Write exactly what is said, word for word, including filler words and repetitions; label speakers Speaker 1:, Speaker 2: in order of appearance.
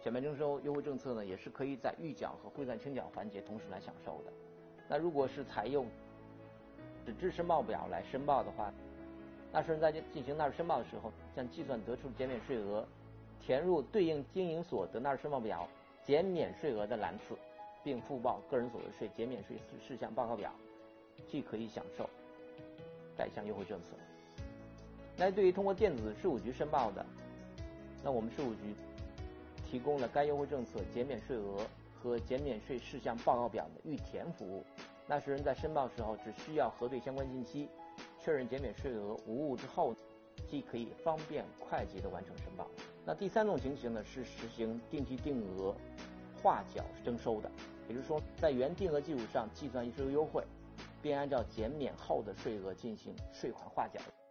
Speaker 1: 减免征收优惠政策呢，也是可以在预缴和汇算清缴环节同时来享受的。那如果是采用纸质申报表来申报的话，纳税人在进行纳税申报的时候，将计算得出的减免税额填入对应经营所得纳税申报表减免税额的栏次，并附报个人所得税减免税事项报告表，即可以享受该项优惠政策。那对于通过电子税务局申报的，那我们税务局提供了该优惠政策减免税额和减免税事项报告表的预填服务。纳税人在申报时候只需要核对相关信息，确认减免税额无误之后，即可以方便快捷地完成申报。那第三种情形呢，是实行定期定额划缴征收的，也就是说在原定额基础上计算税收优惠，并按照减免后的税额进行税款划缴。